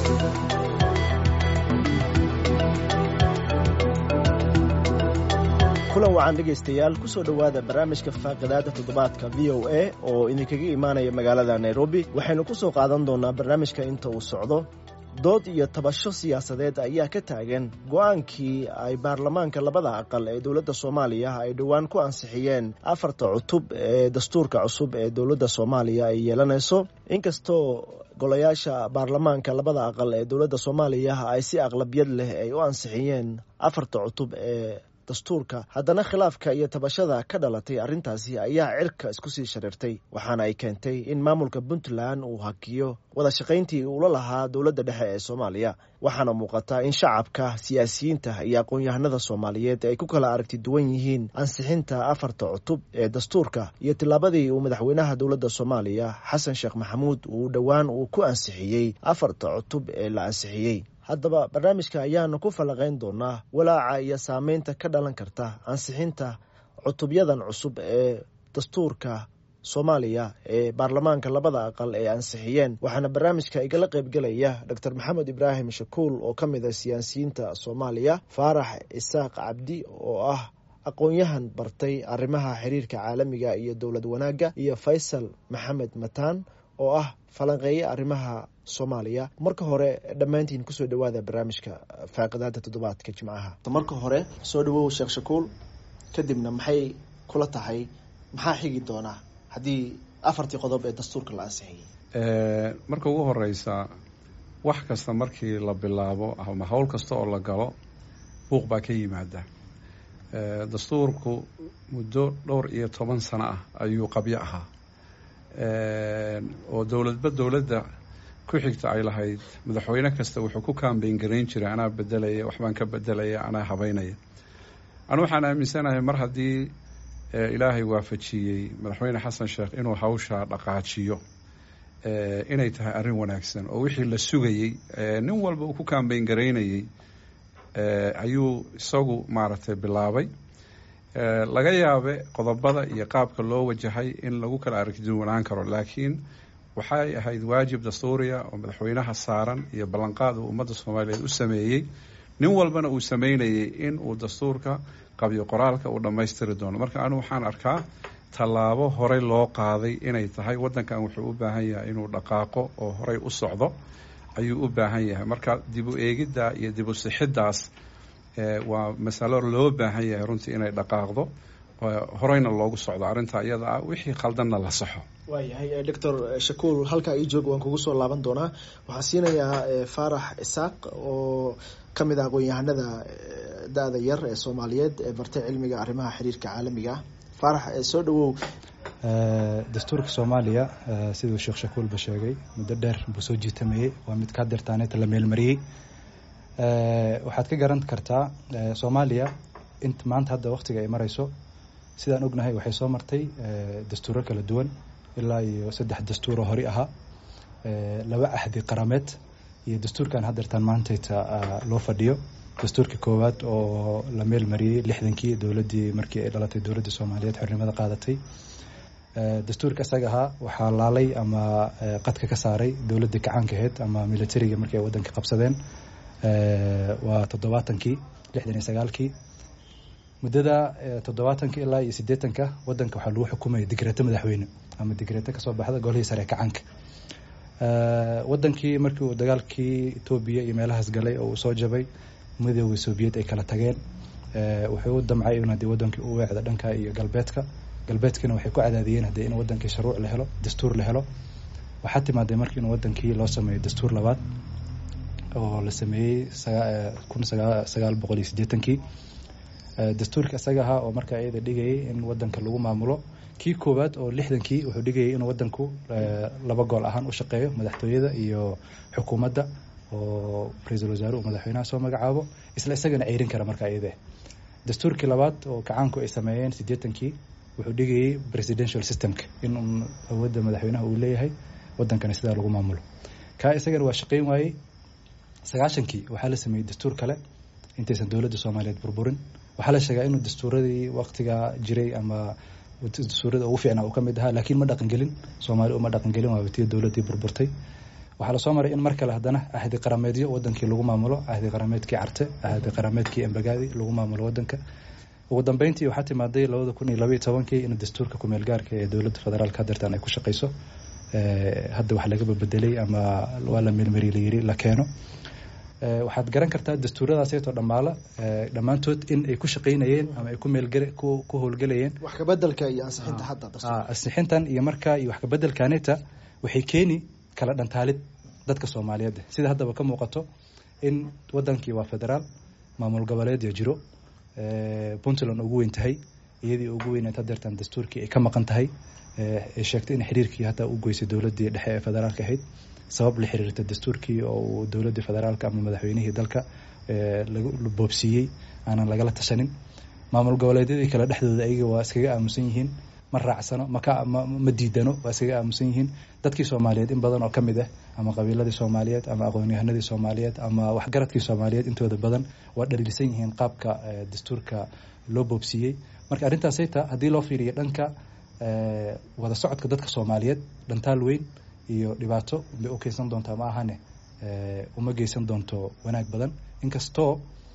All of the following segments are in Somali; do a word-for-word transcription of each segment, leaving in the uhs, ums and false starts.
kulan wacan dhegaystayaal ku soo dhowaada barnaamijka faaqidaada toddobaadka v o a oo idinkaga imaanaya magaalada Nairobi. waxaynu ku soo qaadan doonaa barnaamijka inta uu socdo dood iyo tabasho siyaasadeed ayaa ka taagan go'aankii ay baarlamaanka labada aqal ee dowladda Soomaaliya ay dhowaan ku ansixiyeen afarta cutub ee dastuurka cusub ee dowladda Soomaaliya ay yeelanayso. inkastoo golayaasha baarlamaanka labada aqal ee dowladda Soomaaliya ay si aqlabiyad leh ay u ansixiyeen afarta cutub ee dastuurka, haddana khilaafka iyo tabashada ka dhalatay arrintaasi ayaa cirka isku sii shareertay, waxaana ay keentay in maamulka Puntland uu hakiyo wada shaqayntii uu la lahaa dowladda dhexe ee Soomaaliya. waxaana muuqata in shacabka, siyaasiyiinta iyo aqoon-yahanada Soomaaliyeed ay ku kala aragti duwan yihiin ansixinta afarta cutub ee dastuurka iyo tillaabadii uu madaxweynaha dowladda Soomaaliya Xasan Sheekh Maxamuud uu dhowaan uu ku ansixiyey afarta cutub ee la ansixiyey. haddaba barnaamijka ayaanu ku falaqayn doonaa walaaca iyo saameynta ka dhalan karta ansixinta cutubyadan cusub ee dastuurka Soomaaliya ee baarlamaanka labada aqal ee ansixiyeen. waxaana barnaamijka igala qaybgelaya Doctor Maxamed Ibraahim Shakuul oo ka mid ah siyaasiyiinta Soomaaliya, Faarax Isaaq Cabdi oo ah aqoon-yahan bartay arrimaha xiriirka caalamiga iyo dowlad wanaagga, iyo Faysal Maxamed Mataan oo ah falanqeeye arrimaha Soomaaliya. marka hore dhammaantiin ku soo dhawaada barnaamijka faaqidaada toddobaadka Jimcaha. marka hore soo dhawow Sheekh Shakuul, kadibna maxay kula tahay maxaa xigi doona haddii afartii qodob ee dastuurka la ansixiyey? ee marka ugu horeysa wax kasta markii la bilaabo ama hawl kasta oo la galo buuq baa ka yimaada. ee dastuurku muddo dhowr iyo toban sano ah ayuu qabyo ahaa, ee oo dowladba dowladda ku xigta ay lahayd. madaxweyne kasta wuxuu ku campaign gareyn jiray anaa bedelaya, waxbaan ka bedelaya, anaa habeynaya. anu waxaan aaminsanahay mar haddii ilaahay waafajiyey madaxweyne xasan sheekh inuu hawsha dhaqaajiyo inay tahay arrin wanaagsan oo wixii la sugayey nin walba uu ku campaign gareynayey ayuu isagu maaragtay bilaabay. laga yaabe qodobada iyo qaabka loo wajahay in lagu kala aragtiduwanaan karo, laakiin waxay ahayd waajib dastuuriya oo madaxweynaha saaran iyo ballanqaad uu ummadda Soomaaliyeed u sameeyey, nin walbana uu sameynayay in uu dastuurka qabyo qoraalka uu dhammaystiri doono. marka anu waxaan arkaa tallaabo horey loo qaaday inay tahay. waddankan wuxuu u baahan yahay inuu dhaqaaqo oo horey u socdo ayuu u baahan yahay. marka dib u eegidda iyo dib u sixiddaas waa masalo loo baahan yahay runtii inay dhaqaaqdo, horeyna loogu socdo arrinta iyada ah, wixii khaldanna la saxo. waayahay Doctor Shakuul, halkaa ii joog, waan kugu soo laaban doonaa. waxaan siinayaa Faarax Isaaq oo ka mid ah aqoon-yahanada da-da yar ee Soomaaliyeed ee bartay cilmiga arrimaha xiriirka caalamiga. Faarax, soo dhawow. dastuurka Soomaaliya siduu Sheekh Shakuul ba sheegay muddo dheer buu soo jiitamayay, waa mid ka dirtaanay la meel mariyay. waxaad ka garan kartaa Soomaaliya inta maanta hadda waqtiga ay marayso, sidaan ognahay waxay soo martay dastuuro kala duwan ilaa iyo saddex dastuuro hori ahaa, laba ahdi qarameed iyo dastuurkan haddeertaan maantayta loo fadhiyo. dastuurkii koowaad oo la meel mariyey lixdankii dowladdii markii ay dhalatay dowladda Soomaaliyeed xornimada qaadatay. dastuurka isaga ahaa waxaa laalay ama qadka ka saaray dowladda gacaanka ahayd ama militariga markii ay waddanka qabsadeen. waa toddobaatankii lixdan iyo sagaalkii. muddada toddobaatankii ilaa iyo siddeetanka waddanka waxaa lagu xukumayay digreeto madaxweyne ama digreeto kasoo baxda golihii sare gacaanka. waddankii markii uu dagaalkii Etoobiya iyo meelahaas galay oo uu soo jabay, midowga Soviet ay kala tageen, wuxuu u damcay in hadii waddankii uu weecdo dhanka iyo galbeedka. galbeedkina waxay ku cadaadiyeen hadii in waddankii shuruuc la helo, dastuur la helo. waxaa timaaday markii in waddankii loo sameeyo dastuur labaad oo la sameeyey kun sagaal boqol iyo siddeetankii. dastuurka isaga ahaa oo markaa iyada dhigayay in waddanka lagu maamulo. kii koowaad oo lixdankii wuxuu dhigayay in waddanku laba gool ahaan u shaqeeyo, madaxtooyada iyo xukuumadda, oo ra-iisul wasaare uu madaxweynaha soo magacaabo, isla isagana ceyrin kara markaa iyada. dastuurkii labaad oo gacaanku ay sameeyeen siddeetankii wuxuu dhigayay presidential systemka, in awoodda madaxweynaha uu leeyahay waddankana sidaa lagu maamulo. kaa isagana waa shaqeyn waayey. sagaashankii waxaa la sameeyey dastuur kale intaysan dowladda Soomaaliyeed burburin. waxaa la sheegaa inuu dastuuradii waqtiga jiray ama dastuurada ugu fiicnaa uu ka mid ahaa, laakiin ma dhaqan gelin. Soomaali uma dhaqan gelin, waa waqtiga dowladdii burburtay. waxaa lasoo maray in mar kale haddana ahdi qarameedyo wadankii lagu maamulo ahdi qarameedkii carte ahdi qarameedkii embagaadi lagu maamulo wadanka ugu dambeyntii waxaa timaaday labada kun iyo laba iyo tobankii in dastuurka kumeel gaarka ee dowladda federaalka hadeertaan ay ku shaqeyso hadda wax laga bedelay ama waa la meelmari la yiri la keeno waxaad garan kartaa dastuuradaas aytoo dhamaala dhammaantood in ay ku shaqeynayeen ama ay ku meelgare ku howlgalayeen wax ka bedelka iyo ansixinta hadda dastuurka ansixintan iyo markaa iyo wax ka bedelkaaneta waxay keeni kala dhantaalid dadka Soomaaliyeed sida haddaba ka muuqato in wadankii waa federaal maamul goboleed iyo jiro ee Puntland ugu weyn tahay iyadii ugu weyn ta dartan dastuurkii ay ka maqan tahay ee sheegtay in xiriirkii hadda u goysay dawladda dhexe ee federaalka ahayd sabab la xiriirta dastuurkii oo dawladda federaalka ama madaxweynihii dalka ee lagu boobsiyay aanan lagala tashanin maamul goboleedyadii kala dhexdooda ayaga waa iskaga aamusan yihiin ma raacsano ma ka ma diidano waa iskaga aamusan yihiin dadkii Soomaaliyeed in badan oo kamid ah ama qabiiladii Soomaaliyeed ama aqoon-yahanadii Soomaaliyeed ama waxgaradkii Soomaaliyeed intooda badan waa dhaliilsan yihiin qaabka dastuurka loo boobsiyay marka arintaas ay tahay hadii loo fiiriyo dhanka ee wada socodka dadka Soomaaliyeed dhantaal weyn iyo dhibaato bay u keensan doontaa ma ahane ee uma geysan doonto wanaag badan inkastoo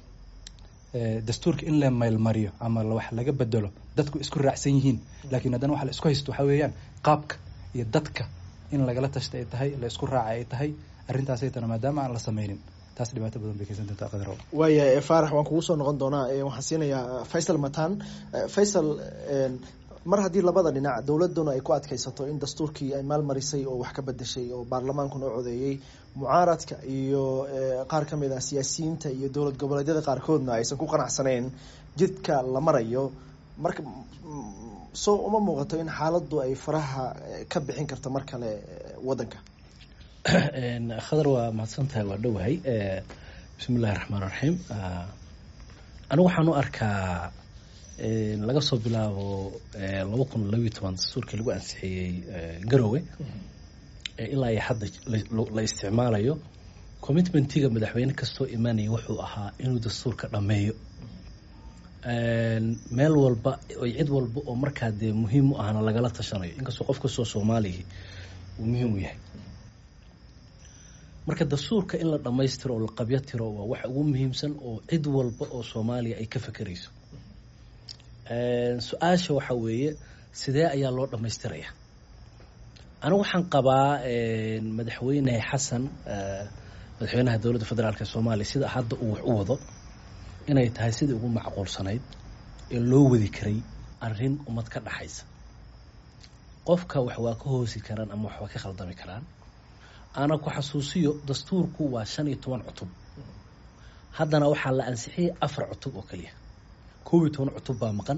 ee dastuurka in la meel mariyo ama wax laga bedelo dadku isku raacsan yihiin laakiin haddana waxa la isku haysto waxa weeyaan qaabka iyo dadka in lagala tashto ay tahay la isku raacay ay tahay arintaas ay tahay maadaama aan la sameeynin taas dhibaato badan bay keensan doontaa qadar waaya Faarax waan kugu soo noqon doonaa waxaan siinayaa Faisal Matan Faisal mar haddii labada dhinac dawladuna ay ku adkaysato in dastuurkii ay maal marisay oo wax ka bedeshay oo baarlamaanku noo codeeyay mucaaradka iyo qaar ka mid ah siyaasiyiinta iyo dawlad goboleedyada qaarkoodna aysan ku qanacsaneen jidka la marayo marka soo uma muuqato in xaaladdu ay faraha ka bixin karto mar kale wadanka een khadar waa mahadsantahay waa dhawahay ee bismillaahir rahmaanir rahiim anigu waxaan u arkaa ee laga soo bilaabo laba kun iyo laba iyo toban dastuurkii lagu ansixiyay Garowe ee ilaa ay hadda la isticmaalayo commitmentiga madaxweyne kastoo imaanay wuxuu ahaa inuu dastuurka dhameeyo een meel walba oo cid walba oo markaa de muhiim u ahna lagala tashanayo inkastoo qof kastoo Soomaaliya uu muhiim u yahay marka dastuurka in la dhameystiro oo la qabyatiro waa wax ugu muhiimsan oo cid walba oo Soomaaliya ay ka fakarayso ee su'aasha waxa weeye sidee ayaa loo dhameystirayaa anigu waxaan qabaa ee madaxweyne Xasan madaxweynaha dawladda federaalka Soomaaliya sida hadda uu wax u wado inay tahay sidii ugu macquulsanayd ee loo wadi karay arrin umad ka dhaxaysa qofka wax waa ka hoosi karaan ama wax waa ka khaldami karaan ana ku xasuusiyo dastuurku waa shan iyo toban cutub haddana waxaa la ansixiyay afar cutub oo kaliya koob iyo toban cutub baa maqan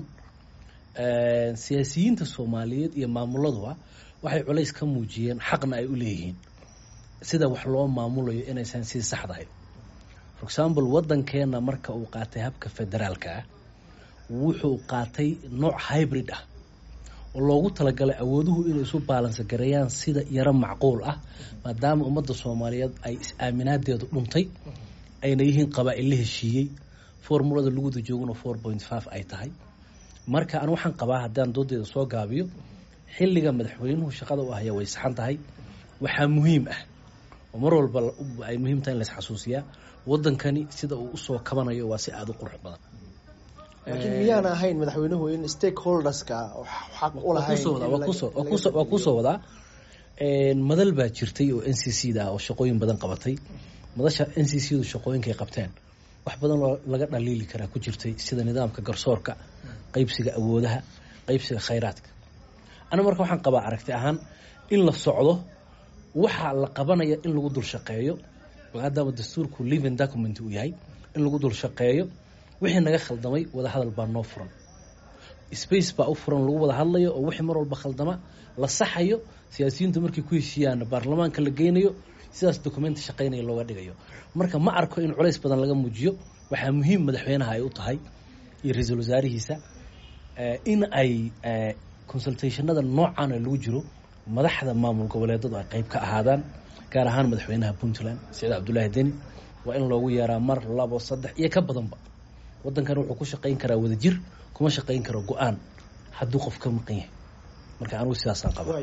ee siyaasiyiinta Soomaaliyeed iyo maamuladuba waxay culays ka muujiyeen xaqna ay u leeyihiin sida wax loo maamulayo inaysan si sax ahayn for example wadankeena marka uu qaatay habka federaalka wuxuu qaatay nooc hybrid ah oo loogu talagalay awooduhu inay isu balance gareeyaan sida yara macquul ah maadaama ummadda Soomaaliyeed ay is-aaminaadeedu dhuntay ayna yihiin qabaa'il la heshiiyay formulada lagu joogno four point five ay tahay marka aan waxaan qabaa hadaan doodeeda soo gaabiyo xilliga madaxweynuhu shaqada u ahaa way saxan tahay waxa muhiim ah oo mar walba ay muhiim tahay in la xasuusiyaa wadankani sida uu u soo kabanayo waa si aad u qurux badan laakiin miyaan ahayn madaxweynuhu in stakeholderska xaq u lahayn waa ku soo wada een madal baa jirtay oo N C C da oo shaqooyin badan qabatay madasha N C C du shaqooyinkay qabteen wax badan oo laga dhaliili karaa ku jirtay sida nidaamka garsoorka qaybsiga awoodaha qaybsiga khayraadka ana marka waxaan qabaa aragti ahaan in la socdo waxa la qabanaya in lagu dul shaqeeyo maadaama dastuurku living document uu yahay in lagu dul shaqeeyo wixii naga khaldamay wada hadal baa noo furan space baa u furan lagu wada hadlayo oo wixii mar walba khaldama la saxayo siyaasiyiintu markii ku heshiiyaan baarlamaanka la geynayo sidaas document shaqeynaya looga dhigayo marka ma arko in culays badan laga muujiyo waxa muhiim madaxweynaha ay u tahay iyo ra'iisul wasaarihiisa in ay consultationada noocan lagu jiro madaxda maamul goboleedyada ay qayb ka ahaadaan gaar ahaan madaxweynaha Puntland Saciid Cabdullaahi Deni waa in loogu yeeraa mar labo saddex iyo ka badanba wadankan wuxuu ku shaqeyn karaa wada jir kuma shaqeyn karo go'aan hadduu qof ka maqan yahay marka anigu sidaas aan qabaa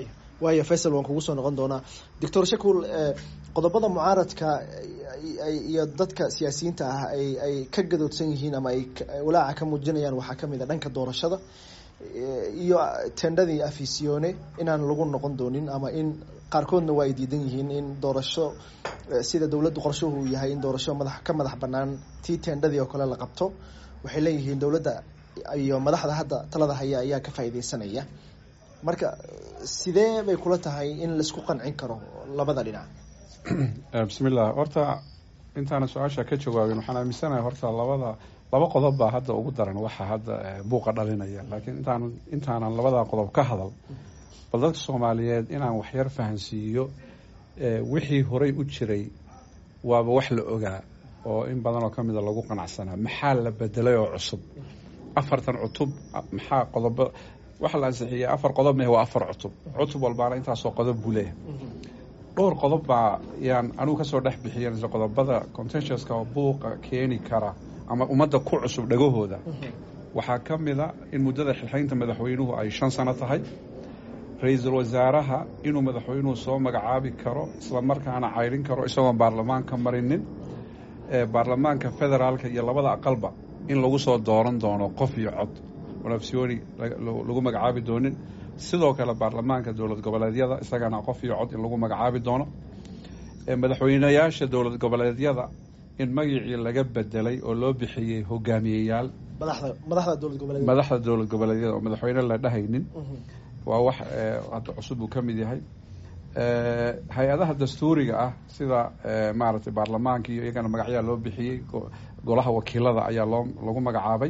waayo faysal waan kugu soo noqon doonaa doctor shakuul qodobada mucaaradka iyo dadka siyaasiyiinta ah ay ay ka gadoodsan yihiin ama ay walaaca ka muujinayaan waxaa kamid a dhanka doorashada iyo tendadii afisione inaan lagu noqon doonin ama in qaarkoodna waa ay diidan yihiin in doorasho sida dowladdu qorshuhu uu yahay in doorasho madax ka madax banaan tii tendadii oo kale la qabto waxay leeyihiin dowladda iyo madaxda hadda talada haya ayaa ka faa'iideysanaya marka sidee bay kula tahay in laisku qancin karo labada dhinac bismillah horta intaana su-aasha ka jawaabin waxaan aaminsanahay horta labada laba qodob baa hadda ugu daran waxa hadda buuqa dhalinaya laakiin intaan intaanan labadaa qodob ka hadal bal dadka soomaaliyeed inaan waxyar fahansiiyo wixii horey u jiray waaba wax la ogaa oo in badan oo kamida lagu qanacsanaa maxaa la bedelay oo cusub afartan cutub maxaa qodobo waxa la ansixiyay afar qodob meh waa afar cutub cutub walbaana intaasoo qodob buu leeyahay dhowr qodob baa yaan anugu kasoo dhex bixiyan qodobada contentioska oo buuqa keeni kara ama ummadda ku cusub dhagahooda waxaa ka mida in muddada xilxaynta madaxweynuhu ay shan sano tahay ra-iisul wasaaraha inuu madaxweynuhu soo magacaabi karo isla markaana cayrin karo isagoon baarlamaanka marinin baarlamaanka federaalka iyo labada aqalba in lagu soo dooran doono qof iyo cod onafsioni lagu magacaabi doonin sidoo kale baarlamaanka dowlad goboleedyada isagana qof iyo cod in lagu magacaabi doono madaxweynayaasha dowlad goboleedyada in magacii laga bedelay oo loo bixiyey hogaamiyeyaal madaxda dowlad goboleedyada madaxda dowlad goboleedyada oo madaxweyne la dhahaynin waa wax hadda cusub uu ka mid yahay hay-adaha dastuuriga ah sida maaragtay baarlamaanka iyo iyagana magacyaa loo bixiyey golaha wakiilada ayaa loo lagu magacaabay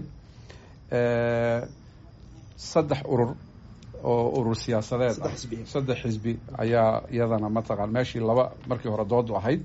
saddex urur oo urur siyaasadeed ah saddex xisbi ayaa iyadana mataqaan meeshii laba markii hore doodu ahayd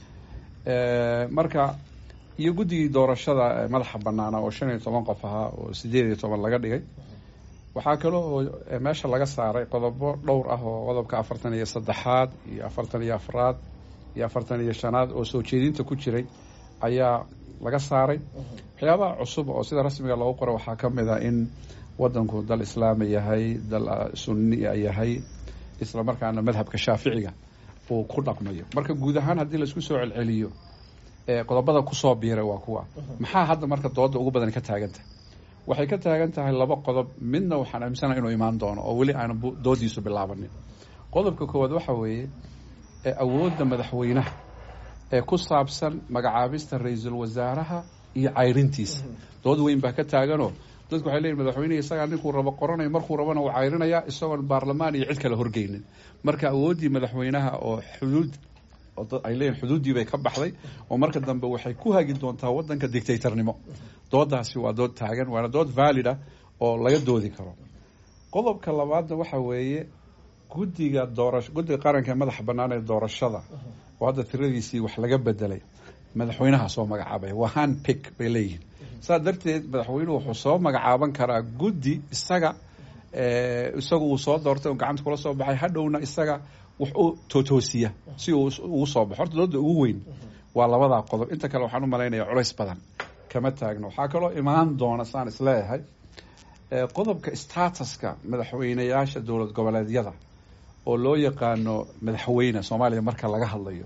marka iyo guddigii doorashada madaxa banaana oo shan iyo toban qof ahaa oo sideed iyo toban laga dhigay waxaa kaloo oo meesha laga saaray qodobo dhowr ah oo qodobka afartan iyo saddexaad iyo afartan iyo afraad iyo afartan iyo shanaad oo soo jeedinta ku jiray ayaa laga saaray waxyaabaha cusub oo sida rasmiga loogu qoro waxaa ka mid a in wadanku dal islaami yahay dal sunniya yahay isla markaana madhabka shaaficiga uu ku dhaqmayo marka guud ahaan haddii laisku soo celceliyo qodobada kusoo biiray waa kuwa maxaa hadda marka dooda ugu badan ka taagantahay waxay ka taagan tahay laba qodob midna waxaan aaminsanaha inuu imaan doono oo weli aana doodiisu bilaabanin qodobka koowaad waxa weeye awoodda madaxweynaha ee ku saabsan magacaabista ra-iisul wasaaraha iyo cayrintiisa dood weyn baa ka taaganoo dadku waxay leeyihin madaxweynehi isagaa ninkuu rabo qoranaya markuu rabana uu cayrinayaa isagoon baarlamaan iyo cid kale horgeynin marka awooddii madaxweynaha oo xuduud ay leeyihin xuduuddii bay ka baxday oo marka dambe waxay ku hagi doontaa waddanka dictatornimo doodaasi waa dood taagan waana dood valid ah oo laga doodi karo qodobka labaadna waxa weeye guddiga doorasho guddiga qaranka ee madaxa bannaan ee doorashada oo hadda tiradiisii wax laga bedelay madaxweynaha soo magacaabay waa hand pick bay leeyihiin saas darteed madaxweynuhu wuxuu soo magacaaban karaa guddi isaga isaga uu soo doortay oo gacanta kula soo baxay hadhowna isaga wax u tootoosiya si uu ugu soo baxo horta dooda ugu weyn waa labadaa qodob inta kale waxaan u malaynayaa culays badan kama taagno waxaa kaloo imaan doona saan isleeyahay qodobka statuska madaxweynayaasha dowlad goboleedyada oo loo yaqaano madaxweyne soomaaliya marka laga hadlayo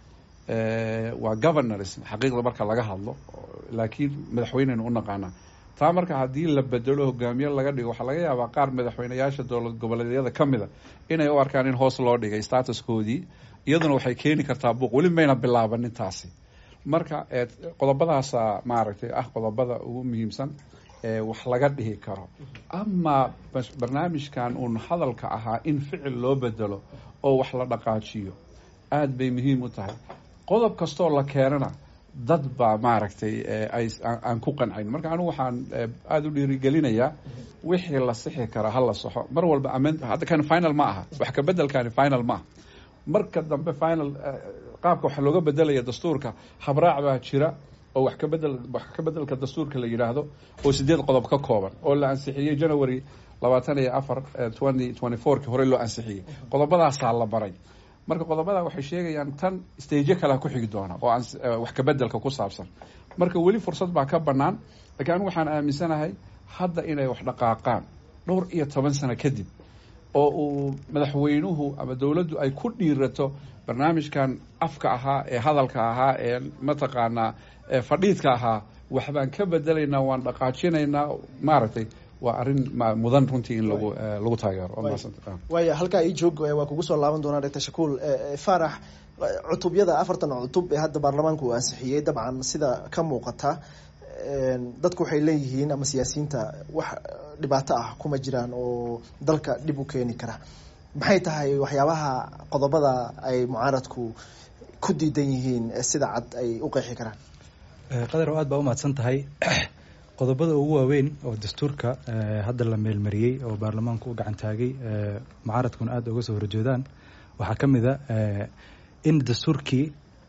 waa governors xaqiiqda marka laga hadlo laakiin madaxweyneynu u naqaanaa taa marka haddii la bedelo hogaamiye laga dhigo waxaa laga yaabaa qaar madaxweynayaasha dowlad goboleedyada ka mida inay u arkaan in hoos loo dhigay statuskoodii iyaduna waxay keeni kartaa buuq weli mayna bilaabanin taasi marka qodobadaasa maaragtay ah qodobada ugu muhiimsan wax laga dhihi karo amaa barnaamijkan uun hadalka ahaa in ficil loo bedelo oo wax la dhaqaajiyo aada bay muhiim u tahay qodob kastoo la keenana dad baa maaragtay ay aan ku qancayn marka anigu waxaan aada u dhiirigelinayaa wixii la sixi karaa ha la saxo mar walba amend hadda kan final ma aha wax ka bedelkani final ma aha marka dambe final qaabka waxa looga bedelaya dastuurka habraac baa jira oo wax ka bedel wax ka bedelka dastuurka la yiraahdo oo sideed qodob ka kooban oo la ansixiyay January labaatan iyo afar twenty twenty-four ki hore loo ansixiyay qodobadaasaa la baray marka qodobada waxay sheegayaan tan stage kale ku xigi doona oo wax ka bedelka ku saabsan marka weli fursad baa ka banaan laakiin waxaan aaminsanahay hadda inay wax dhaqaaqaan dhowr iyo toban sano kadib oo uu madaxweynuhu ama dowladdu ay ku dhiirato barnaamijkan afka ahaa ee hadalka ahaa ee mataqaanaa fadhiidka ahaa waxbaan ka bedelaynaa waan dhaqaajinaynaa maaragtay waa arrin mudan runtii in lagu lagu taageero. waaya halkaa ii joog waa kugu soo laaban doonaa doctor Shakuul. Faarax, cutubyada afartan cutub ee hadda baarlamaanku uu ansixiyey dabcan sida ka muuqata dadku waxay leeyihiin ama siyaasiyiinta wax dhibaato ah kuma jiraan oo dalka dhib u keeni kara. maxay tahay waxyaabaha qodobada ay mucaaradku ku diidan yihiin sida cad ay u qeexi karaan? qadar aad baa u mahadsan tahay. qodobada ugu waaweyn oo dastuurka hadda la meelmariyey oo baarlamaanku u gacan taagay mucaaradkuna aad uga soo horjeedaan waxaa ka mid a in dastuurkii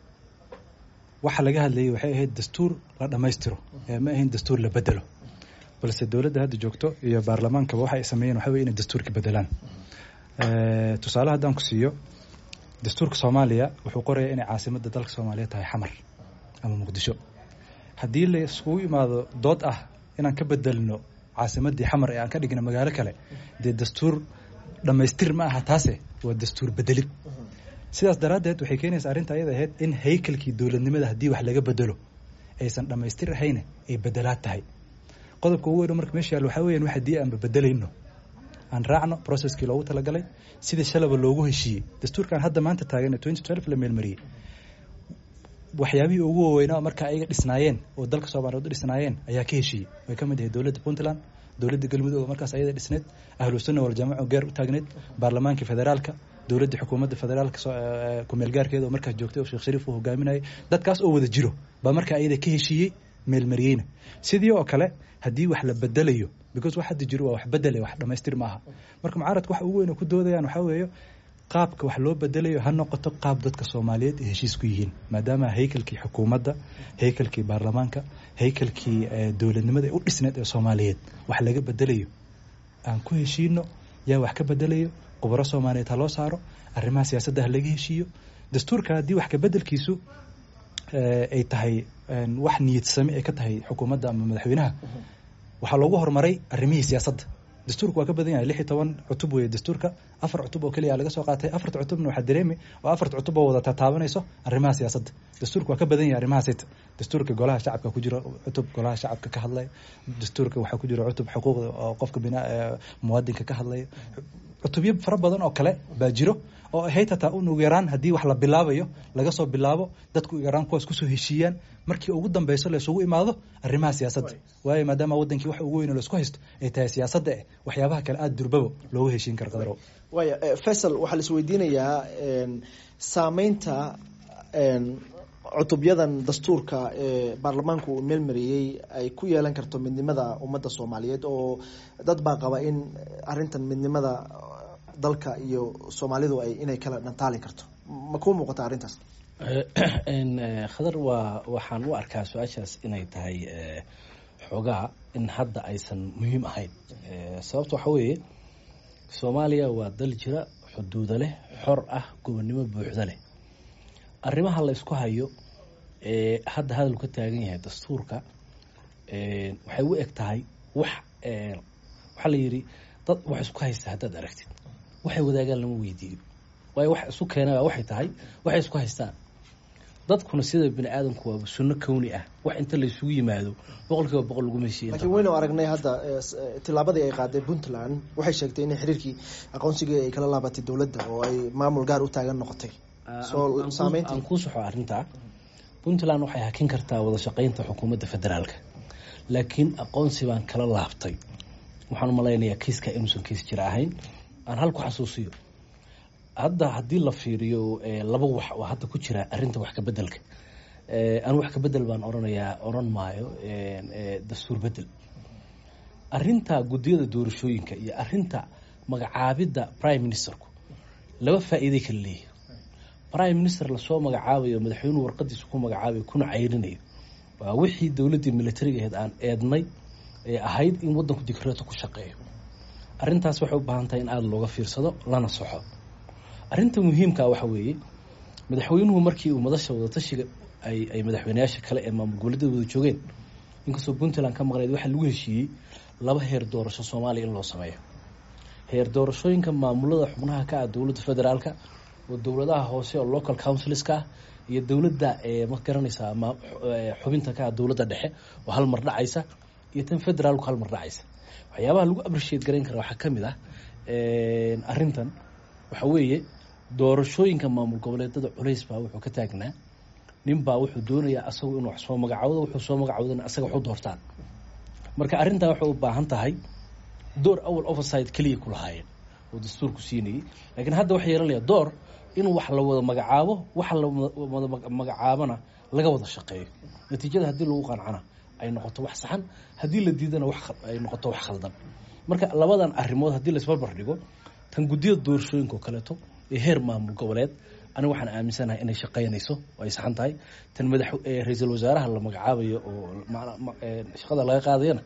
waxa laga hadlayay waxay ahayd dastuur la dhammaystiro ma ahayn dastuur la bedelo, balse dowladda hadda joogto iyo baarlamaankaba waxa ay sameeyeen waxa weye inay dastuurka bedelaan. tusaale haddaan ku siiyo, dastuurka Soomaaliya wuxuu qorayaa inay caasimadda dalka Soomaaliya tahay Xamar ama Muqdisho. haddii la iskugu imaado dood ah inaan ka bedelno caasimaddii Xamar ee aan ka dhigno magaalo kale, dee dastuur dhammaystir ma aha, taase waa dastuur bedelid. sidaas daraaddeed waxay keenaysaa arrinta ayada ahayd in haykalkii dowladnimada haddii wax laga bedelo aysan dhammaystir ahayna ay bedelaad tahay. qodobka ugu weyn marka meesha yaal waxaa weeyaan wax haddii aanba bedelayno aan raacno processkii loogu talagalay sidii shalaba loogu heshiiyey. dastuurkan hadda maanta taagan ee twenty twelve la meelmariyey waxyaabihii ugu waaweynaa marka ayaga dhisnaayeen oo dalka Soomaaliyeed dhisnaayeen ayaa ka heshiiyey. way ka mid yahay dowladda Puntland, dowladda Galmudug oo markaas ayada dhisneed, ahlu sunna wal jaamaca gaar u taagneed, baarlamaanka federaalka, dowladda xukuumadda federaalka ku meel gaarkeeda oo markaas joogtay oo Sheekh Shariif uu hogaaminayay. dadkaas oo wada jiro baa marka ayada ka heshiiyey meelmariyeyna. sidii oo kale haddii wax la bedelayo because wax hadda jiro waa wax bedel wax dhamaystir maaha. marka mucaaradku waxa ugu weyn oo ku doodayaan waxa weeyo qaabka wax loo bedelayo ha noqoto qaab dadka Soomaaliyeed ay heshiis ku yihiin, maadaama haykalkii xukuumadda, haykalkii baarlamaanka, haykalkii dowladnimada u dhisneed ee Soomaaliyeed wax laga bedelayo aan ku heshiino. yaa wax ka bedelayo khubaro Soomaaliyeed ha loo saaro, arrimaha siyaasadda ha laga heshiiyo. dastuurka haddii wax ka bedelkiisu ay tahay wax niyad sami ay ka tahay xukuumadda ama madaxweynaha, waxaa loogu horumaray arrimihii siyaasadda. dastuurku waa ka badan yahay lix iyo toban cutub weeye dastuurka, afar cutub oo kaliya laga soo qaatay. afarta cutubna waxaa dareemi oo afarta cutub oo wada taabanayso arrimaha siyaasadda. dastuurku waa ka badan yahay arrimaha siyaasadda. dastuurka golaha shacabka ku jira cutub golaha shacabka ka hadlaya, dastuurka waxaa ku jira cutub xuquuqda oo qofka binaa muwaadinka ka hadlaya. cutubyo fara badan oo kale baa jiro oo ahayd hataa un ugu yaraan haddii wax la bilaabayo laga soo bilaabo dadku ugu yaraan kuwaas kusoo heshiiyaan markii ugu dambeyso la isugu imaado arrimaha siyaasadda. waayo maadaama wadankii wax ugu weyn oo la isku haysto ay tahay siyaasadda eh waxyaabaha kale aada durbaba loogu heshiin karo. qadarow waaya Faisal, waxaa la isweydiinayaa saameynta cutubyadan dastuurka ee baarlamaanku uu meelmariyey ay ku yeelan karto midnimada ummadda Soomaaliyeed, oo dad baa qaba in arrintan midnimada dalka iyo Soomaalidu ay inay kala dhantaali karto. ma ku muuqata arrintaas? khadar waa waxaan u arkaa su-aashaas inay tahay xoogaa in hadda aysan muhiim ahayn. sababta waxa weeye Soomaaliya waa dal jira, xuduudo leh, xor ah, gobonnimo buuxda leh. arrimaha la isku hayo ee hadda hadal ka taagan yahay dastuurka waxay u eg tahay wax waxa la yiri dad wax isku haysta haddaad aragtid waxay wadaagaan lama weydiiyo. waayo wax isu keenaa waxay tahay waxay isku haystaan. dadkuna sida bini aadamku waa sunno kowni ah, wax inta la isugu yimaado boqolkiiba boqol lagu meeshiin. laakiin waynu aragnay hadda tilaabadii ay qaaday Puntland waxay sheegtay in xiriirkii aqoonsiga ay kala laabatay dowladda oo ay maamul gaar u taagan noqotay. soo saameyntii aan ku soxo arrinta Puntland waxay hakin kartaa wada shaqeynta xukuumadda federaalka, laakiin aqoonsi baan kala laabtay. waxaan u malaynayaa kiiska inuusan kiis jira ahayn. aan halku xasuusiyo hadda haddii la fiiriyo laba wax oo hadda ku jira arrinta wax ka bedelka. aan wax ka bedel baan oranayaa oran maayo dastuur bedel. arrinta gudiyada doorashooyinka iyo arrinta magacaabidda prime ministerku laba faa'iido kala leeyahay. prime minister la soo magacaabayo madaxweynuhu warqadiisa ku magacaabayo kuna cayrinayo waa wixii dowladda militariga ahayd aan eednay ee ahayd in wadanku dikreeto ku shaqeeyo. arrintaas waxay u baahan tahay in aada looga fiirsado lana soxo. arrinta muhiimka waxa weeye madaxweynuhu markii uu madasha wada tashiga ay ay madaxweynayaasha kale ee maamul goboleedyada wada joogeen, inkastoo Puntland ka maqnayd, waxa lagu heshiiyey laba heer doorasho Soomaaliya in loo sameeyo. heer doorashooyinka maamulada xubnaha ka ah dowladda federaalka oo dowladaha hoose oo local councilska ah iyo dowladda ma garanaysaa xubinta ka ah dowladda dhexe oo hal mar dhacaysa iyo tan federaalku hal mar dhacaysa waxyaabaha lagu appreciate garayn kara waxaa ka mid ah arrintan waxa weeye doorashooyinka maamul goboleedada culays baa wuxuu ka taagnaa nin baa wuxuu doonayaa asagu inuu wax soo magacaawdo wuxuu soo magacaawdana asaga waxu doortaan marka arrintan waxay u baahan tahay door awal oversight keliya ku lahaayeen oo dastuurku siinayay laakiin hadda waxay yeelanayaa door in wax la wada magacaabo waxa la wada magacaabana laga wada shaqeeyo natiijada haddii lagu qancana ay noqoto wax saxan haddii la diidana wax ay noqoto wax khaldan marka labadan arrimood haddii la isbarbar dhigo tan guddiyada doorashooyinka oo kaleeto ee heer maamul goboleed aniga waxaan aaminsanahay inay shaqaynayso oo ay saxan tahay tan madax ra-iisul wasaaraha la magacaabayo oo shaqada laga qaadayana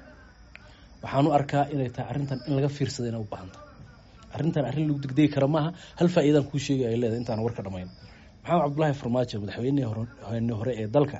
waxaan u arkaa inay tahay arrintan in laga fiirsada inay u baahan tahay arrintan arrin lagu degdegi kara maaha hal faa'iidaan kuu sheegay ay leedahay intaan warka dhamayn maxamed cabdullaahi farmaajo madaxweynihii hore hore ee dalka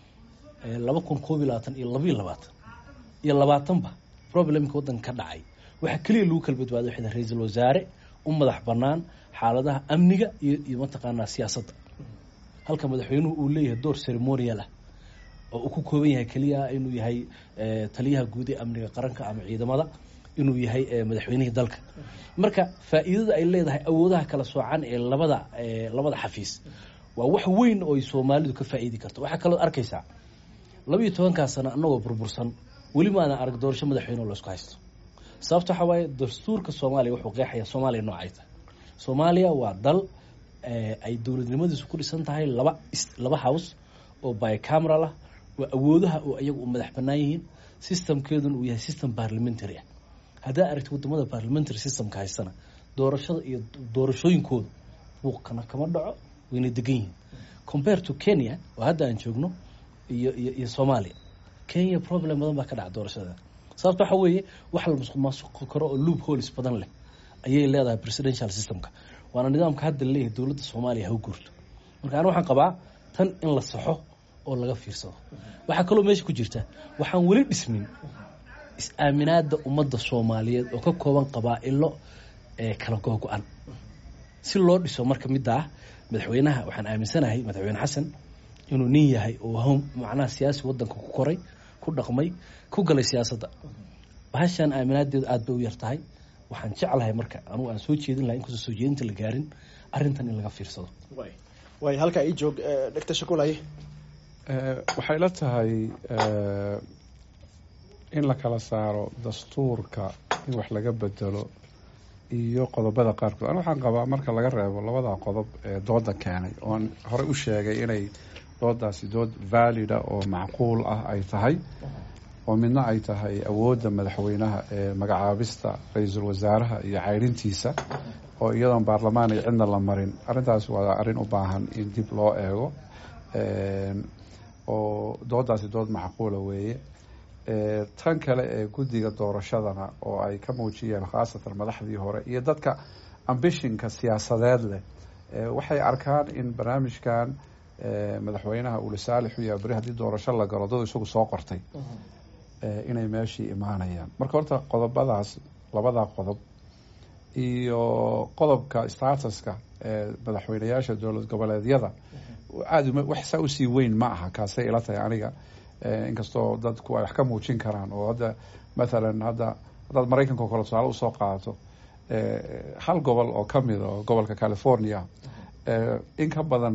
laba kun koob iyo labaatan iyo laba iyo labaatan iyo labaatanba problemka waddanka ka dhacay waxaa keliya lagu kala badbaaday waxay ra-iisul wasaare u madax bannaan xaaladaha amniga iyo iyo mataqaanaa siyaasadda halka madaxweynuhu uu leeyahay door ceremonial ah oo uu ku kooban yahay keliya inuu yahay taliyaha guud ee amniga qaranka ama ciidamada inuu yahay madaxweynihii dalka marka faa'iidada ay leedahay awoodaha kala soocan ee labada labada xafiis waa wax weyn oo ay Soomaalidu ka faa'iidi karto waxa kale oo arkaysaa laba iyo tobanka sano anagoo burbursan weli ma aan arag doorasho madaxweyne oo la isku haysto sababta waxa waaye dastuurka Soomaaliya wuxuu qeexayaa Soomaaliya noocay tahay Soomaaliya waa dal ay dowladnimadiisu ku dhisan tahay laba laba house oo bicameral ah waa awoodaha oo iyagu madax bannaan yihiin systemkeeduna uu yahay system parliamentary ah hadda aragti wadamada parliamentary systemka haystana doorashada iyo doorashooyinkooda buuqana kama dhaco wayna degan yihiin compared to Kenya oo hadda aan joogno iyo iyo iyo Soomaaliya Kenya problem badan baa ka dhaca doorashada sababta waxa weeye wax la musuq karo oo loopholes badan leh ayay leedahay presidential systemka waana nidaamka hadda leeyahay dowladda Soomaaliya ha u guurto marka aniga waxaan qabaa tan in la saxo oo laga fiirsado waxa kale oo meesha ku jirta waxaan wali dhismin is-aaminaada ummadda Soomaaliyeed oo ka kooban qabaa'ilo ee kala go'an si loo dhiso marka mid ah madaxweynaha waxaan aaminsanahay madaxweyne Xasan inuu nin yahay oo macnaha siyaasi waddanka ku koray ku dhaqmay ku galay siyaasadda bahashan aaminaadeedu aad bay u yartahay waxaan jeclahay marka anigu aan soo jeedin lahaa in ku soo jeedinta la gaarin arrintan in laga fiirsado way way halka ay joog dhagta shaqulaye ee waxay la tahay ee in la kala saaro dastuurka in wax laga bedelo iyo qodobada qaarkood aniga waxaan qabaa marka laga reebo labada qodob ee dooda keenay oo hore u sheegay inay doodaasi dood valid oo macquul ah ay tahay oo midna ay tahay awoodda madaxweynaha ee magacaabista ra'iisul wasaaraha iyo cayrintiisa oo iyadoon baarlamaan ay cidna la marin arrintaas waa arrin u baahan in dib loo eego ee oo doodaasi dood macquul ah weeye ee tan kale ee guddiga doorashadana oo ay ka muujiyeen khaasatan madaxdii hore iyo dadka ambitionka siyaasadeed leh ee waxay arkaan in barnaamijkan ee madaxweynaha uu saalix u yahay bari hadii doorasho la galo dad isagu soo qortay ee inay meeshii imaanayaan marka horta qodobadaas labada qodob iyo qodobka statuska ee madaxweynayaasha dowlad goboleedyada aad wax saa u sii weyn ma aha kaasay ila tahay aniga inkastoo dadku ay wax ka muujin karaan oo hadda maalan hadda dad Mareykanka oo kale tusaale u soo qaadato ee hal gobol oo ka mid ah gobolka California ee in ka badan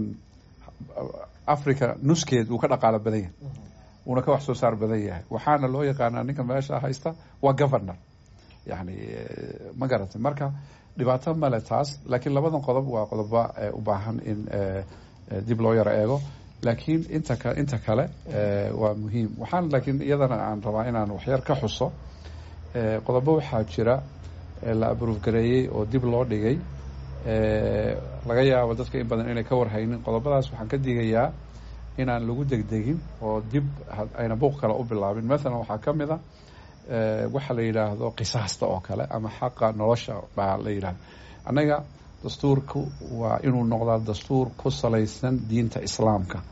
Africa nuskeed uu ka dhaqaale badan yahay una ka wax soo saar badan yahay waxaana loo yaqaanaa ninka meesha haysta waa governor yani ma garatay marka dhibaato male taas laakiin labadan qodob waa qodobo u baahan in dib loo yara eego laakiin inta ka inta kale waa muhiim waxaan laakiin iyadana aan rabaa inaan wax yar ka xuso qodobo waxaa jira la approve gareeyay oo dib loo dhigay ee laga yaabo dadka in badan inay ka warhaynin qodobadaas waxaan ka digayaa inaan lagu degdegin oo dib ayna buuq kale u bilaabin mesela waxaa ka mid ah ee waxa la yiraahdo qisaasta oo kale ama xaqa nolosha baa la yiraahdo anaga dastuurku waa inuu noqdaa dastuur ku salaysan diinta islaamka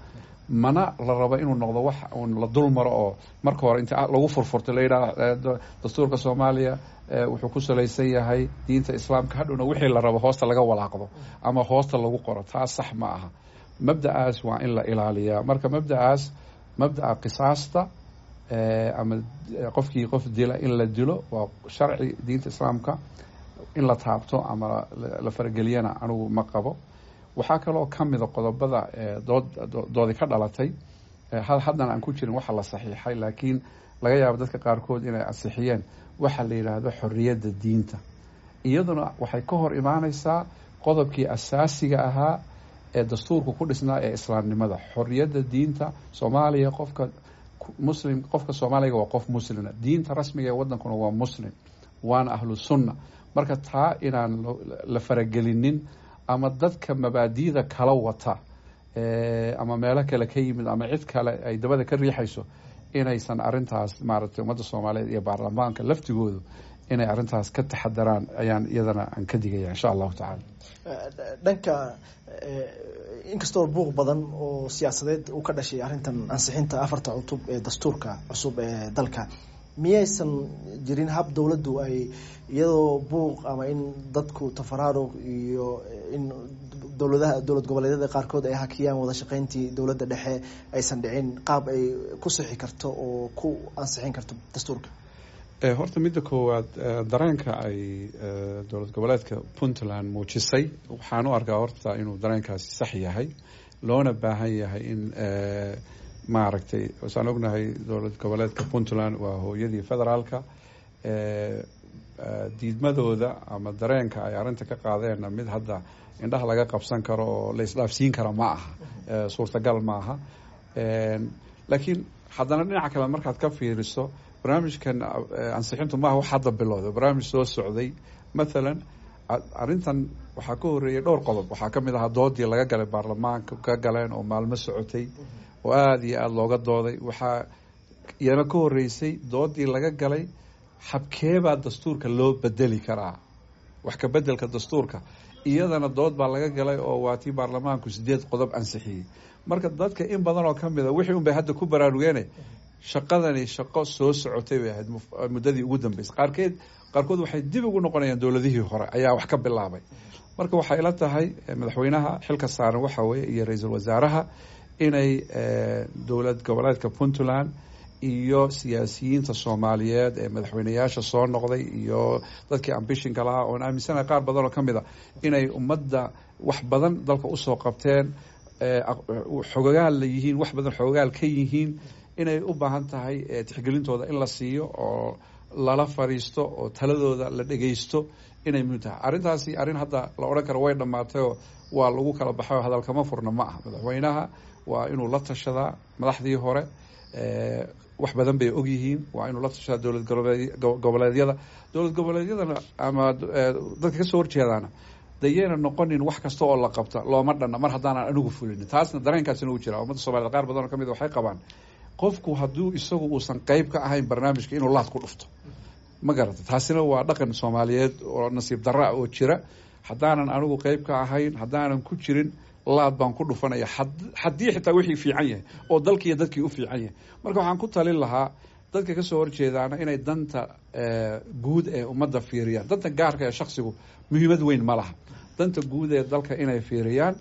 mana la rabo inuu noqdo wax uun la dul maro oo marka hore inta lagu furfurto la yidhaah dastuurka soomaaliya wuxuu ku salaysan yahay diinta islaamka hadhowna wixii la rabo hoosta laga walaaqdo ama hoosta lagu qoro taas sax ma aha. mabda'aas waa in la ilaaliyaa. marka mabda'aas mabda'a qisaasta ama qofkii qof dila in la dilo waa sharci diinta islaamka, in la taabto ama la farageliyana anigu ma qabo. waxaa kaloo ka mida qodobada dood doodi ka dhalatay haddana aan ku jirin waxa la saxiixay laakiin laga yaabo dadka qaarkood inay ansixiyeen waxa la yidhaahdo xorriyadda diinta. iyaduna waxay ka hor imaaneysaa qodobkii asaasiga ahaa ee dastuurka ku dhisnaa ee islaamnimada. xorriyadda diinta soomaaliya qofka muslim qofka soomaaliga waa qof muslima, diinta rasmiga ee waddankuna waa muslim, waana ahlu sunna. marka taa inaan la faragelinin ama dadka mabaadi'da kala wata ama meelo kale ka yimid ama cid kale ay dabada ka riixayso inaysan arintaas maaragtay ummadda soomaaliyeed iyo baarlamaanka laftigoodu inay arintaas ka taxadaraan ayaan iyadana aan ka digaya insha allahu tacaala. dhanka inkastoo buuq badan oo siyaasadeed uu ka dhashay arrintan ansixinta afarta cutub ee dastuurka cusub ee dalka, miyaysan jirin hab dowladdu ay iyadoo buuq ama in dadku tafaraaruq iyo in dowladaha dowlad goboleedyada qaarkood ay hakiyaan wada shaqayntii dowladda dhexe aysan dhicin qaab ay ku sixi karto oo ku ansixin karto dastuurka? horta midda koowaad dareenka ay dowlad goboleedka puntland muujisay waxaan u arkaa horta inuu dareenkaasi sax yahay, loona baahan yahay in maaragtay wasaan ognahay dowlad goboleedka puntland waa hooyadii federaalka. diidmadooda ama dareenka ay arrinta ka qaadeenna mid hadda indhaha laga qabsan karo oo la isdhaafsiin kara ma aha, suurtagal ma aha. laakiin haddana dhinaca kale markaad ka fiiriso barnaamijkan ansixintu maaha wax hadda bilowday, barnaamij soo socday. mathalan arrintan waxaa ka horreeyay dhowr qodob. waxaa ka mid ahaa doodii laga galay baarlamaanka ka galeen oo maalmo socotay oo aada iyo aada looga dooday. waxaa iyana ka horreysay doodii laga galay habkeebaa dastuurka loo bedeli karaa, wax ka bedelka dastuurka. iyadana dood baa laga galay oo waa tii baarlamaanku sideed qodob ansixiyey. marka dadka in badan oo ka mida wixii un bay hadda ku baraarugeene shaqadani shaqo soo socotay bay ahayd muddadii ugu dambeysay. qaarkeed qaarkood waxay dib ugu noqonayaan dowladihii hore ayaa wax ka bilaabay. marka waxay ila tahay madaxweynaha xilka saaran waxa weeye iyo ra-iisul wasaaraha inay dowlad goboleedka puntland iyo siyaasiyiinta soomaaliyeed ee madaxweyneyaasha soo noqday iyo dadkii ambishinka lahaa oon aaminsanahay qaar badan oo ka mid a inay ummadda wax badan dalka usoo qabteen, xogogaal la yihiin, wax badan xogogaal ka yihiin, inay u baahan tahay tixgelintooda in la siiyo oo lala fariisto oo taladooda la dhegeysto inay muhiim tahay. arrintaasi arrin hadda la odhan karo way dhammaatay oo waa lagu kala baxay oo hadalkama furna ma aha. madaxweynaha waa inuu la tashadaa madaxdii hore, wax badan bay og yihiin. waa inuu la tashadaa dowlad goboleedyada dowlad goboleedyadana ama dadka kasoo horjeedaana dayeyna noqonin wax kasta oo la qabta looma dhanna mar haddaanan anigu fulinin. taasna dareenkaasina uu jira. ummadda soomaaliyed qaar badan oo ka mid waxay qabaan qofku hadduu isagu uusan qeyb ka ahayn barnaamijka inuu laad ku dhufto, ma garata. taasina waa dhaqan soomaaliyeed oo nasiib darra oo jira. haddaanan anigu qeyb ka ahayn, haddaanan ku jirin, laad baan ku dhufanaya haddii xitaa wixii fiican yahay oo dalkiiyo dadkii u fiican yahay. marka waxaan ku talin lahaa dadka kasoo horjeedaana inay danta guud ee ummadda fiiriyaan. danta gaarka ee shaksigu muhiimad weyn ma laha. danta guud ee dalka inay fiiriyaan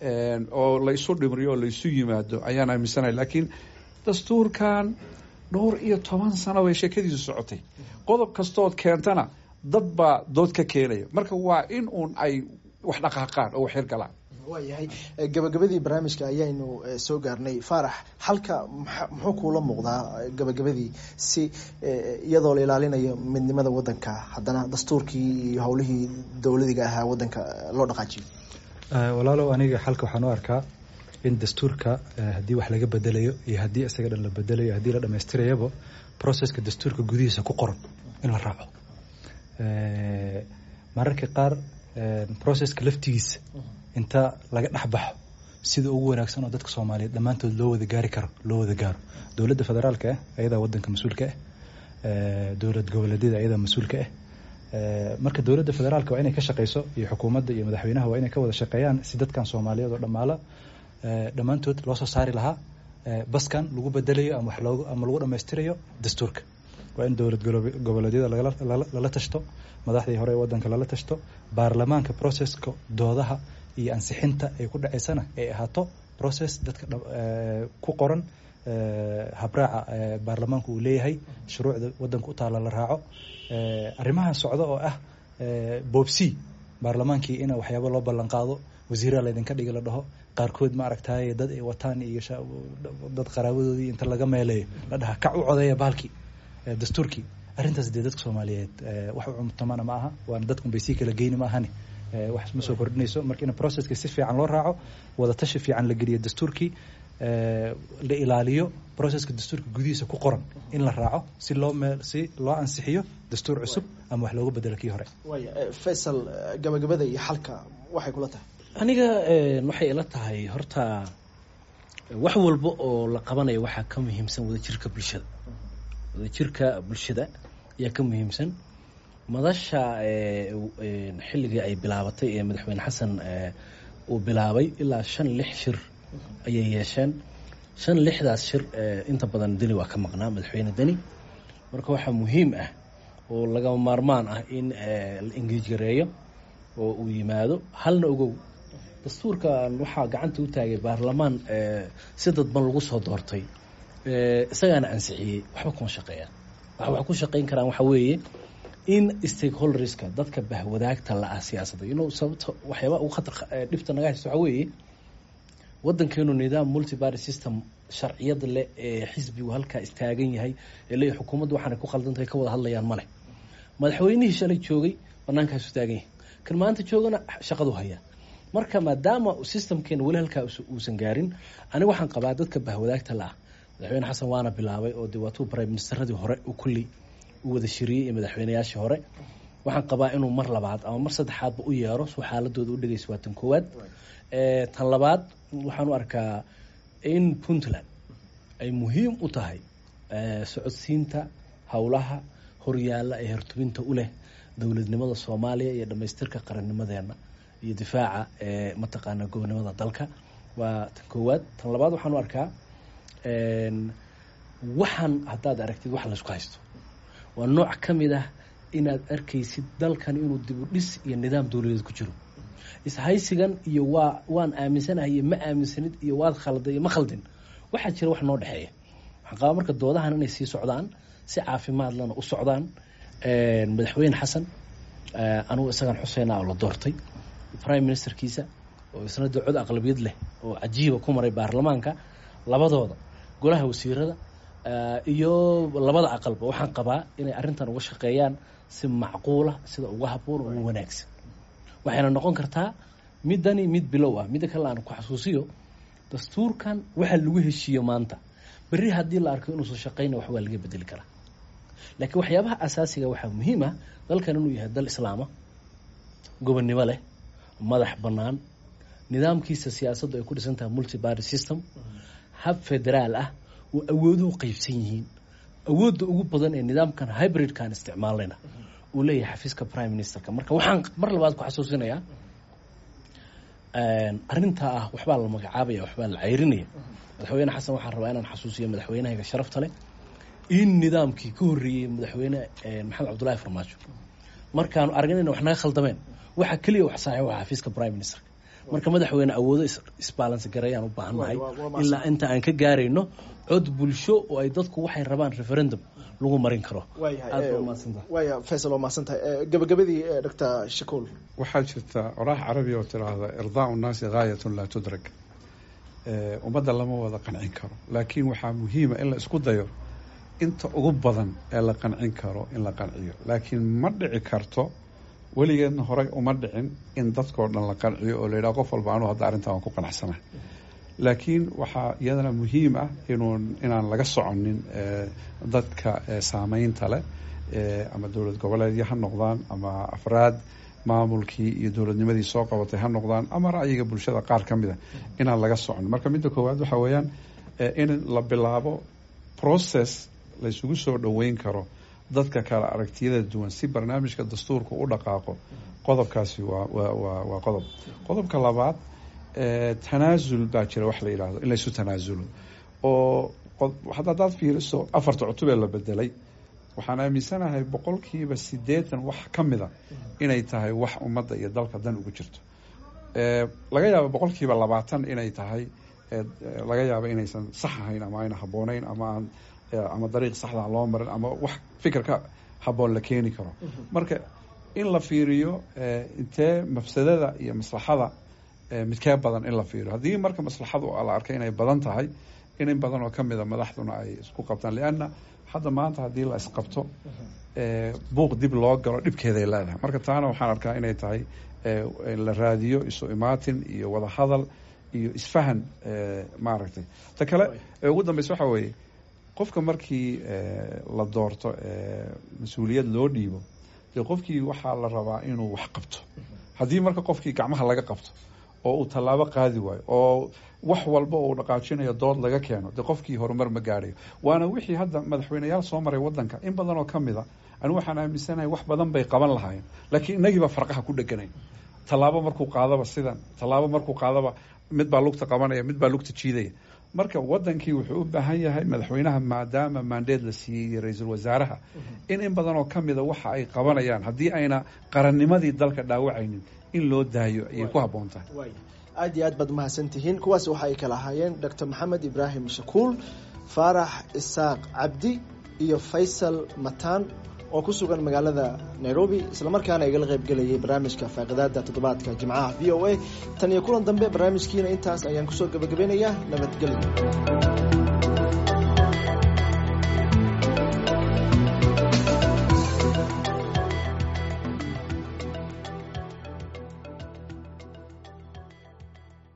oo la isu dhimriyo oo la isu yimaado ayaan aaminsanahay. laakiin dastuurkan dhowr iyo toban sano bay sheekadiisu socotay. qodob kastood keentana dad baa dood ka keenaya. marka waa in uun ay wax dhaqaaqaan oo wax hirgalaan. waayahay gabagabadii barnaamijka ayaynu soo gaarnay. faarax, halka muxuu kuula muuqdaa gabagabadii si iyadoo la ilaalinayo midnimada waddanka haddana dastuurkii iyo howlihii dowladiga ahaa waddanka loo dhaqaajiyo? walaalow aniga xalka waxaan u arkaa in dastuurka haddii wax laga bedelayo iyo haddii isaga dhan la bedelayo haddii la dhamaystirayaba processka dastuurka gudihiisa ku qoran in la raaco. mararka qaar processka laftigiisa inta laga dhexbaxo sida ugu wanaagsan oo dadka soomaaliyeed dhammaantood loo wada gaari karo loo wada gaaro. dowladda federaalka ah ayadaa waddanka mas-uulka ah, dowlad goboleedyada ayadaa mas-uulka ah. marka dowladda federaalka waa inay ka shaqeyso iyo xukuumadda iyo madaxweynaha waa inay ka wada shaqeeyaan si dadkan soomaaliyeed oo dhammaala dhammaantood loo soo saari lahaa baskan lagu bedelayo ama wax loogu ama lagu dhammaystirayo dastuurka. waa in dowlad goboleedyada lala tashto, madaxdii hore ee waddanka lala tashto, baarlamaanka processka doodaha iyo ansixinta ay ku dhacaysana ay ahaato process dadka ku qoran habraaca baarlamaanku uu leeyahay, shuruucda waddanka u taala la raaco. arrimahan socdo oo ah boobsi baarlamaankii in waxyaabo loo ballan qaado, wasiiraa laydinka dhigi la dhaho, qaarkood ma aragtaay dad ay wataan iyo dad qaraabadoodii inta laga meeleeyo la dhaha kac u codeeya baalkii dastuurkii. arrintaas dee dadka Soomaaliyeed wax u cuntamana ma aha, waana dadkun bay sii kala geyni ma ahani, wax ma soo kordhinayso. marka in processka si fiican loo raaco, wada tashi fiican la geliyo dastuurkii, la ilaaliyo processka dastuurka gudihiisa ku qoran in la raaco si loo meel si loo ansixiyo dastuur cusub ama wax looga bedelo kii hore. waaya Faisal, gabagabada iyo xalka waxay kula tahay? aniga waxay ila tahay horta wax walba oo la qabanayo waxaa ka muhiimsan wadajirka bulshada. wadajirka bulshada ayaa ka muhiimsan. madasha xilligii ay bilaabatay ee madaxweyne xasan uu bilaabay ilaa shan lix shir ayay yeesheen. shan lixdaas shir inta badan deni waa ka maqnaa, madaxweyne deni. marka waxaa muhiim ah oo lagama maarmaan ah in la engage gareeyo oo uu yimaado. halna ogow, dastuurkan waxaa gacanta u taagay baarlamaan si dadban lagu soo doortay, isagaana ansixiyey. waxba kuma shaqeeyaan. waxa wax ku shaqeyn karaan waxa weeye in stakeholderska dadka bahwadaagta la ah siyaasadda, you know, sababta waxyaaba ugu khatar dhibta naga haysto waxa weeye waddankeenu nidaam multi party system sharciyada leh ee xisbigu halkaa istaagan yahay ee leeyahay xukuumaddu waxaanay ku khaldantahay ka wada hadlayaan male. madaxweynihii shalay joogay bannaankaasu istaagan yahay, kan maanta joogana shaqadu hayaa. marka maadaama systemkeena weli halkaa uusan gaarin, aniga waxaan qabaa dadka bahwadaagta la ah, madaxweyne xasan waana bilaabay oo dee waatuu prime ministeradii hore u kulli u wada shiriyey iyo madaxweynayaashii hore. waxaan qabaa inuu mar labaad ama mar saddexaadba u yeero soo xaaladooda u dhegeyso. waa tan koowaad. tan labaad waxaan u arkaa in Puntland ay muhiim u tahay socodsiinta howlaha horyaalla ee hortubinta u leh dowladnimada Soomaaliya iyo dhamaystirka qarannimadeena iyo difaaca ee mataqaana gobonimada dalka. waa tan koowaad. tan labaad waxaan u arkaa waxaan haddaad aragtid wax la isku haysto waa nooc ka mid ah inaad arkaysid dalkan inuu dib u dhis iyo nidaam dowladeed ku jiro. ishaysigan iyo waa waan aaminsanahay iyo ma aaminsanid iyo waad khalday iyo ma khaldin, waxaa jira wax noo dhexeeya. waxaan qabaa marka doodahan inay sii socdaan, si caafimaad lana u socdaan. madaxweyne xasan anugu isagan xuseyna oo la doortay, prime ministerkiisa oo isna cod aqlabiyad leh oo cajiiba ku maray baarlamaanka, labadooda golaha wasiirada iyo labada aqalba waxaan qabaa inay arrintan uga shaqeeyaan si macquula, sida uga habboon ugu wanaagsan. waxayna noqon kartaa midani mid bilow ah. midda kale aan ku xasuusiyo, dastuurkan waxa lagu heshiiyo maanta, berri haddii la arko inuusan shaqeyna wax waa laga bedeli karaa. laakiin waxyaabaha asaasiga waxaa muhiim ah dalkan inuu yahay dal islaama, gobonnimo leh, madax bannaan, nidaamkiisa siyaasaddu ay ku dhisan tahay multi party system, hab federaal ah oo awooduhu qaybsan yihiin. awoodda ugu badan ee nidaamkan hybridkan isticmaalayna uu leeyahay xafiiska prime ministerka. marka waxaan mar labaad ku xasuusinayaa arrintaa ah waxbaa la magacaabaya, waxbaa la cayrinaya. madaxweyne xasan waxaan rabaa inaan xasuusiyo madaxweynahayga sharafta leh in nidaamkii ka horreeyey madaxweyne maxamed cabdullaahi farmaajo markaanu argan in wax naga khaldameen, waxa keliya wax saxiix waa xafiiska prime ministerka. marka madaxweyne awoodo isbalance gareeyaan u baahannahay ilaa inta aan ka gaarayno cod bulsho oo ay dadku waxay rabaan referendum lagu marin karo. waaya Faisal, waa mahadsantahay. gabagabadii Doctor Shakool, waxaa jirta oraah carabi oo tiraahda irdaa'u nnaasi gaayatun laa tudrak. ummadda lama wada qancin karo, laakiin waxaa muhiima in la isku dayo inta ugu badan ee la qancin karo in la qanciyo. laakiin ma dhici karto, weligeedna horey uma dhicin in dadkoo dhan la qanciyo oo la yidhaha qof walba anuu hadda arrintan waan ku qanacsanahay. laakiin waxaa iyadana muhiim ah inuu inaan laga soconin dadka saameynta leh, ama dowlad goboleedyo ha noqdaan, ama afraad maamulkii iyo dowladnimadii soo qabatay ha noqdaan, ama ra'yiga bulshada qaar ka mid a inaan laga soconin. marka midda koowaad waxaa weeyaan in la bilaabo process la isugu soo dhoweyn karo dadka kala aragtiyada duwan si barnaamijka dastuurka u dhaqaaqo. qodobkaasi waa waa waa qodob. qodobka labaad, tanaasul baa jira wax la yidhaahdo in laysu tanaasulo oo haddaad fiiriso afarta cutub ee la bedelay waxaan aaminsanahay boqolkiiba siddeetan wax ka mida inay tahay wax ummadda iyo dalka dan ugu jirto laga yaabo boqolkiiba labaatan inay tahay laga yaabo inaysan sax ahayn ama ayna habboonayn ama aan ama dariiq saxda loo marin ama wax fikirka habboon la keeni karo marka in la fiiriyo intee mafsadada iyo maslaxada midkee badan in la fiiriyo haddii marka maslaxadu la arkay inay badan tahay in in badan oo ka mida madaxduna ay isku qabtaan lianna hadda maanta haddii la isqabto buuq dib loo galo dhibkeeday leedahay marka taana waxaan arkaa inay tahay la raadiyo isu imaatin iyo wada hadal iyo isfahan maaragtay ta kale ugu dambeysa waxaa weeye qofka markii la doorto mas-uuliyad loo dhiibo dee qofkii waxaa la rabaa inuu wax qabto haddii marka qofkii gacmaha laga qabto oo uu tallaabo qaadi waayo oo wax walba uu dhaqaajinayo dood laga keeno dee qofkii horumar ma gaadhayo waana wixii hadda madaxweyneyaal soo maray waddanka in badan oo ka mida anigu waxaan aaminsanahay wax badan bay qaban lahaayeen laakiin inagiiba farqaha ku dheganayn tallaabo markuu qaadaba sidan tallaabo markuu qaadaba mid baa lugta qabanaya mid baa lugta jiidaya marka wadankii wuxuu u baahan yahay madaxweynaha maadaama mandeed la siiyey iyo ra-iisul wasaaraha in in badan oo ka mida waxa ay qabanayaan haddii ayna qarannimadii dalka dhaawacaynin in loo daayo ayay ku habboon tahay aad iyo aad baad mahadsantihiin kuwaas waxa ay kala ahaayeen doctor maxamed ibraahim shakuul faarax isaaq cabdi iyo faysal mataan oo ku sugan magaalada Nairobi isla markaana igala qayb galayay barnaamijka faaqidaada toddobaadka Jimcaha V O A tan iyo kulan dambe barnaamijkiina intaas ayaan ku soo gabagabeynayaa nabadgelyo.